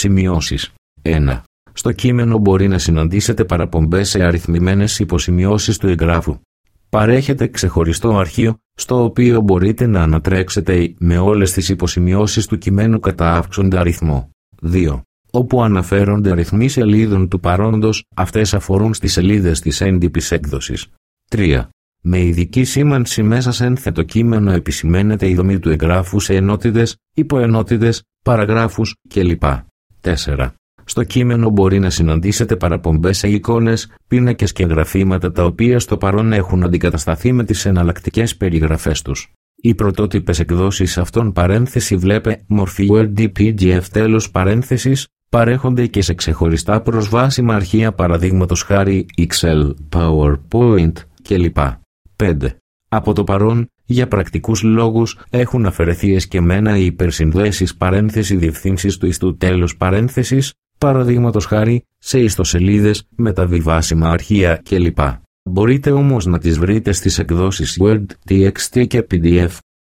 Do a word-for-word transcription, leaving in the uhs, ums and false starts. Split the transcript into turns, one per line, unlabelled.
Σημειώσεις. ένα. Στο κείμενο μπορεί να συναντήσετε παραπομπές σε αριθμημένες υποσημειώσεις του εγγράφου. Παρέχεται ξεχωριστό αρχείο, στο οποίο μπορείτε να ανατρέξετε με όλες τις υποσημειώσεις του κειμένου κατά αύξοντα αριθμό. δύο. Όπου αναφέρονται αριθμοί σελίδων του παρόντος, αυτές αφορούν στις σελίδες της έντυπης έκδοσης. τρία. Με ειδική σήμανση μέσα σε ένθετο κείμενο επισημαίνεται η δομή του εγγράφου σε ενότητες, υποενότητες, παραγράφους κλπ. τέσσερα. Στο κείμενο μπορεί να συναντήσετε παραπομπές σε εικόνες, πίνακες και γραφήματα τα οποία στο παρόν έχουν αντικατασταθεί με τις εναλλακτικές περιγραφές τους. Οι πρωτότυπες εκδόσεις αυτών παρένθεση βλέπε μορφή Word ή πι ντι εφ τέλος παρένθεσης παρέχονται και σε ξεχωριστά προσβάσιμα αρχεία παραδείγματος χάρη Excel, PowerPoint κλπ. πέντε. Από το παρόν, για πρακτικούς λόγους, έχουν αφαιρεθεί εσκεμμένα οι υπερσυνδέσεις παρένθεση διευθύνσεις του ιστού τέλος παρένθεσης, παραδείγματος χάρη σε ιστοσελίδες, μεταβιβάσιμα αρχεία κλπ. Μπορείτε όμως να τις βρείτε στις εκδόσεις Word, τι εξ τι και πι ντι εφ